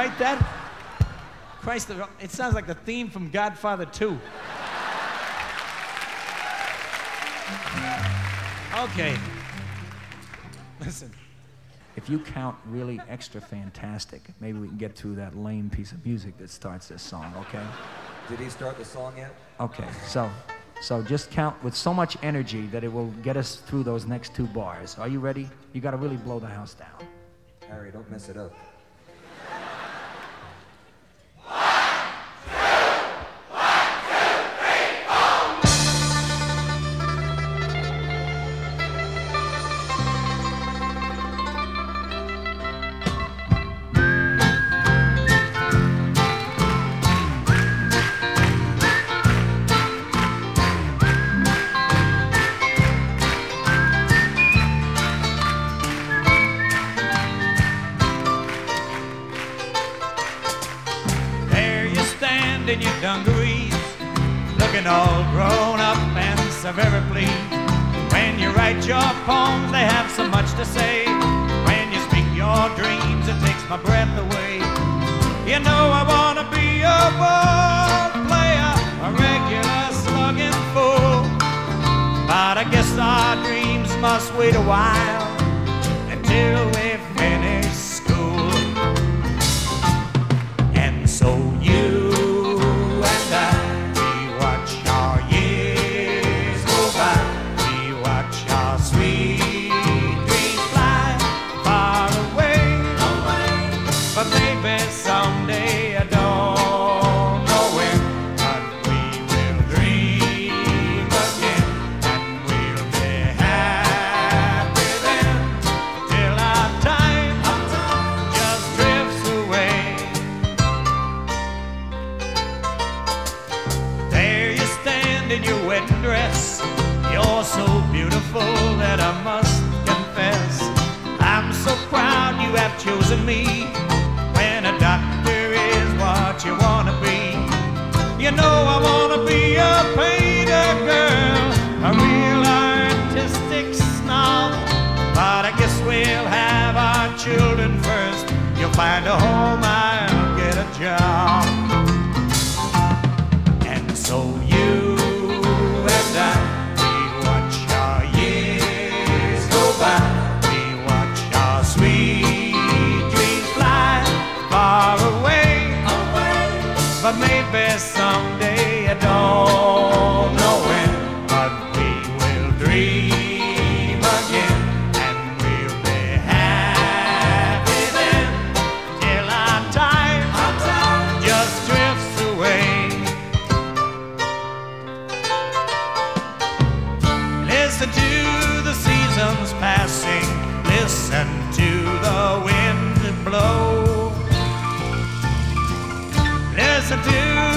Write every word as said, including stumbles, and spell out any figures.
write that? Christ, it sounds like the theme from Godfather two. Okay. Listen. If you count really extra fantastic, maybe we can get through that lame piece of music that starts this song, okay? Did he start the song yet? Okay, so, so just count with so much energy that it will get us through those next two bars. Are you ready? You gotta really blow the house down. Harry, don't mess it up. In your dungarees, looking all grown up and so very pleased. When you write your poems, they have so much to say. When you speak your dreams, it takes my breath away. You know I wanna be a ball player, a regular slugging fool, but I guess our dreams must wait a while until we finish school. And so you dress, you're so beautiful that I must confess I'm so proud you have chosen me. When a doctor is what you wanna be, you know I wanna be a painter girl, a real artistic snob, but I guess we'll have our children first. You'll find a home, I'll get a job. And so you but maybe someday, I don't know when, but we will dream again, and we'll be happy then, till our time, our time just drifts away. Listen to the seasons passing, listen to the wind blow. Listen to